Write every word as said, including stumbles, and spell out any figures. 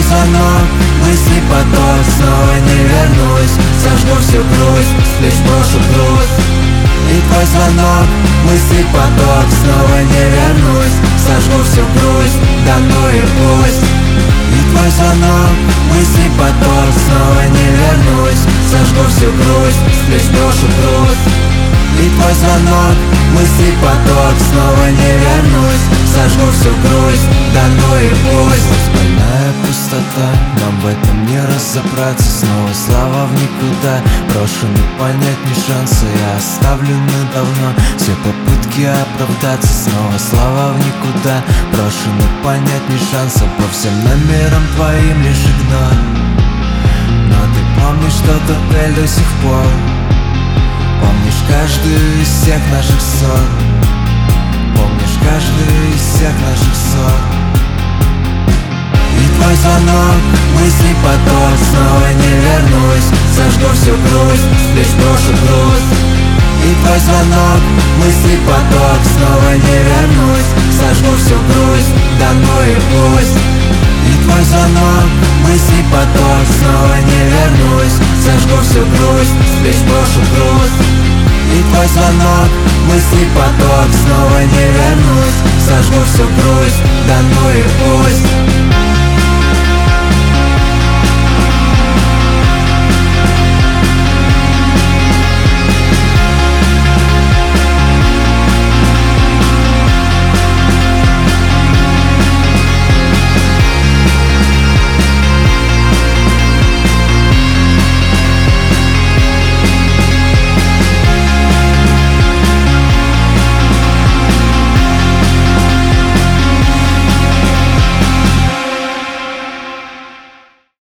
звонок, мысли поток, снова не вернусь. Сожгу всю грусть, с плеч брошу груз. И твой звонок, мысли поток, снова не вернусь. Сожгу всю грусть, да ну и пусть. И твой звонок, мысли поток, снова не вернусь. Сожгу всю грусть, с плеч брошу груз. И твой звонок, мысли поток, снова не вернусь. Сожгу всю грусть, да ну и пусть. Больная пустота, нам в этом не разобраться. Снова слава в никуда, брошены понять ни шанса. Я оставлены давно, все попытки оправдаться. Снова слава в никуда, брошены понять ни шанса. По всем номерам твоим лишь игнор. Но ты помнишь тот отель до сих пор. Помнишь каждую из всех наших ссор. Помнишь каждую из всех наших ссор. И твой звонок, мысли поток, снова не вернусь. Сожгу всю грусть, с плеч брошу груз. И твой звонок, мысли поток, снова не вернусь. Сожгу всю грусть, да ну и пусть. И твой звонок, мысли поток, снова не вернусь. Сожгу всю грусть, с плеч брошу груз. И твой звонок, мысли поток, снова не вернусь. Сожгу всю грусть, да ну и пусть.